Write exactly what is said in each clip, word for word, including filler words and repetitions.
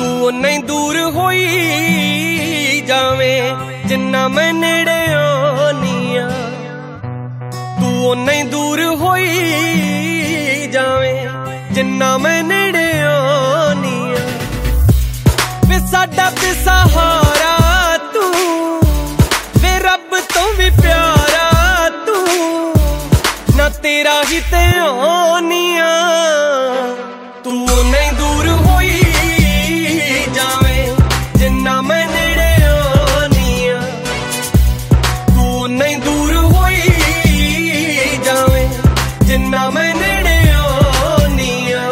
तू उन्ना ही दूर होई जावे जिन्ना मैं नेड़े आनी आ। तू उन्ना ही दूर होई जावे जिन्ना मैं नेड़े आनी आ। वे साडा बेसहारा तू, वे रब तो भी प्यारा तू, ना तेरा ही ते आनी आ। तू उन्ना ही दूर होई जावे जिन्ना मैं नेड़े आनी आ। तू उन्ना ही दूर होई जावे जिन्ना मैं नेड़े आनी आ।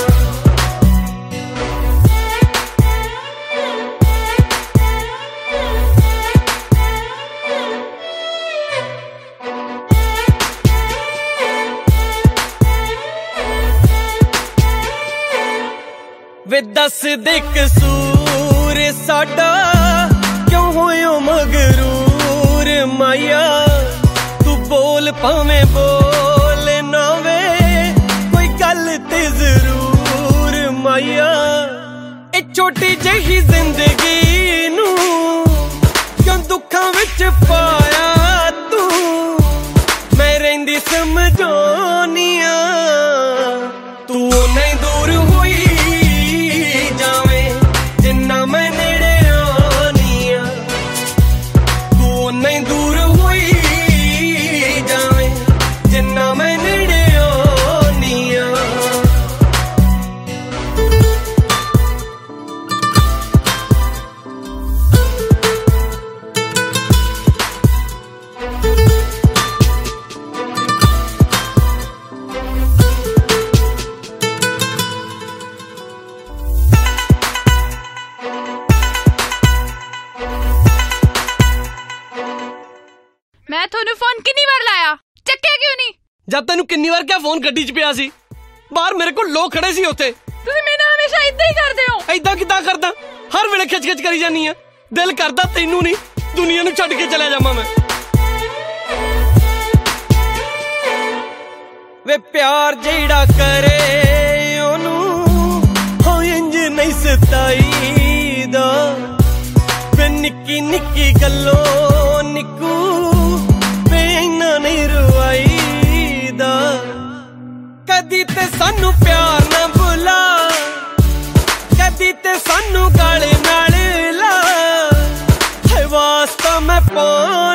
वे दस दे कसूर साडा क्यों होयो मगरूर माया। तू बोल भावें बोल ना वे कोई गल ते जरूर माया। ए छोटी जही जिंदगी नू क्यों दुखां विच पाया तू, मैं रहिंदी समझानी आ। तू उन्ना ही दूर होई जावे जिन्ना मैं नेड़े आनी आ। तू उन्ना ही दूर होई जावे जिन्ना मैं नेड़े आनी आ। मैं थोनू फोन किन्नी बार लाया, ਚੱਕਿਆ क्यों नहीं? जब तेनू किन्नी बार क्या फोन गड्डी च पिया सी, बाहर मेरे को लोग खड़े सी उत्थे। ਤੁਸੀਂ ਮੈਨੂੰ ਹਮੇਸ਼ਾ ਇਦਾਂ ਹੀ ਕਰਦੇ ਹੋ। ਇਦਾਂ ਕਿੱਦਾਂ ਕਰਦਾ? ਹਰ ਵੇਲੇ ਖਿੱਚ ਖਿੱਚ ਕਰੀ ਜਾਨੀ ਆ। ਦਿਲ ਕਰਦਾ ਤੈਨੂੰ ਨਹੀਂ ਦੁਨੀਆ ਨੂੰ ਛੱਡ ਕੇ ਚਲਾ ਜਾਵਾਂ ਮੈਂ। ਵੇ ਪਿਆਰ ਜਿਹੜਾ ਕਰੇ ਉਹਨੂੰ ਹੋ ਇੰਜ ਨਹੀਂ ਸਤਾਈਦਾ। ਵੇ ਨਿੱਕੀ ਨਿੱਕੀ ਗੱਲੋਂ ਨਿੱਕੂ ਵੇ ਇੰਨਾ ਨਹੀਂ ਰਵਾਈਦਾ। ਕਦੀ ਤੇ ਸਾਨੂੰ ਪਿਆਰ ਨਾ ਬੁਲਾ, ਕਦੀ ਤੇ ਸਾਨੂੰ ਗਾਲੇ ਨਾਲ ਲਾ। ਹੈ ਵਾਸਤਾ ਮੈਂ ਪਾ